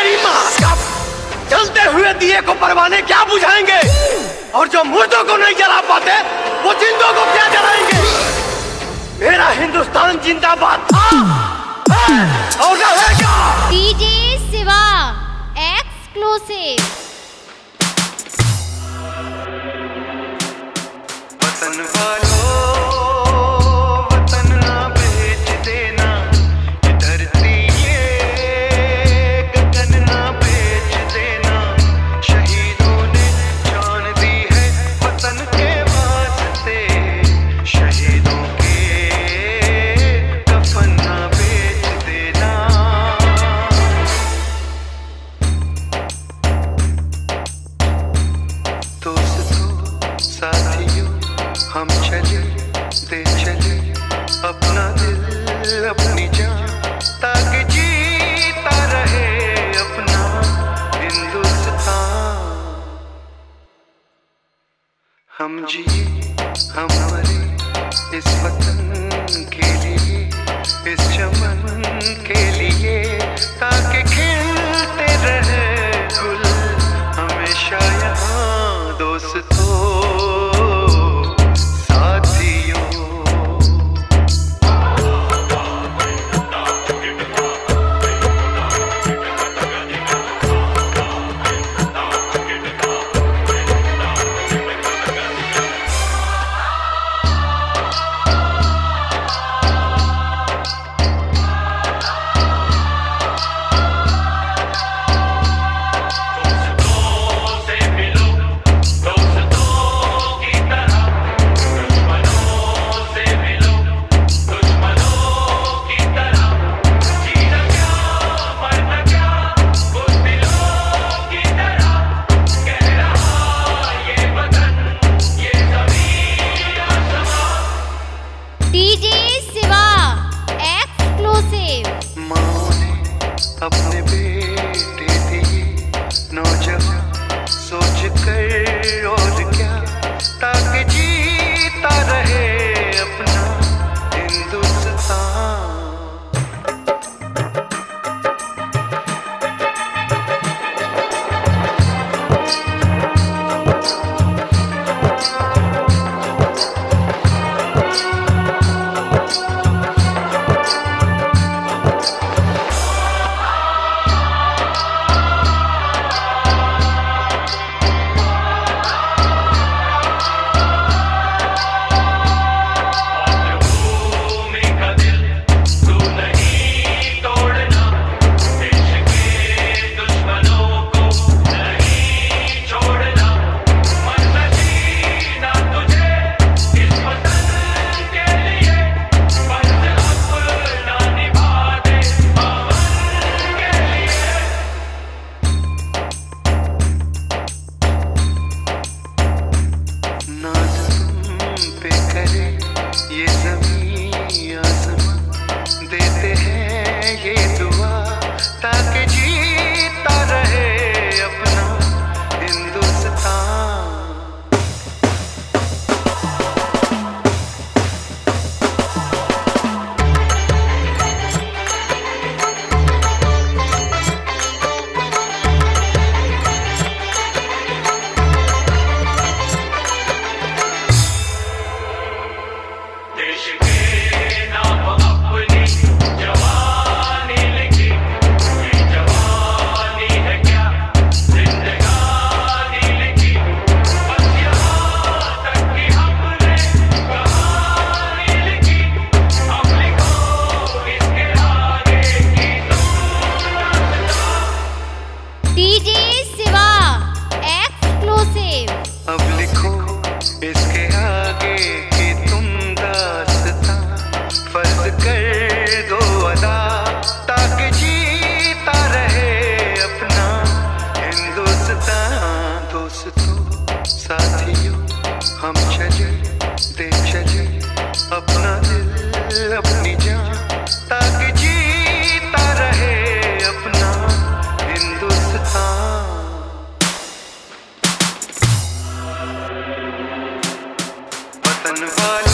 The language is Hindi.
तेरी माँ का। जलते हुए दिए को परवाने क्या बुझाएंगे, और जो मुर्दों को नहीं जला पाते वो जिंदों को क्या जलाएंगे। मेरा हिंदुस्तान जिंदाबाद था और रहेगा। DJ Shiva exclusive. वतन वालों वतन ना बेच देना, ये धरती ये गगन ना बेच देना। शहीदों ने जान दी है वतन के वास्ते, शहीदों के कफन ना बेच देना। दोस्तों साथियों हम चले दे चले अपना दिल अपनी जान, ताकि जीता रहे अपना हिंदुस्तान। हम जिए हम मरे इस वतन के लिए, इस चमन के लिए, ताकि खिलते रहे गुल हमेशा यहाँ। दोस्तों अपने बेटे दिए नौजवान सोच कर और क्या, ताकि जीता रहे अपना हिंदुस्तान। ये ज़मीं आसमां देते हैं ये दुआ, ताकि जीता रहे अपना हिंदुस्तान। देश के नाम अपनी जवानी लिखी, ये जवानी है क्या जिंदगानी लिखी। बस यहाँ तक कि हमने कहानी लिखी, अब लिखो इसके आगे की दास्तां। DJ Shiva exclusive. अब लिखो इसके आगे की तुम दास्तां, फर्ज कर दो अदा, ताकि जीता रहे अपना हिंदुस्तान। दोस्तों साथियों हम चले दे चले अपना दिल अपनी जान, ताकि जीता रहे अपना हिंदुस्तान। वतन वाले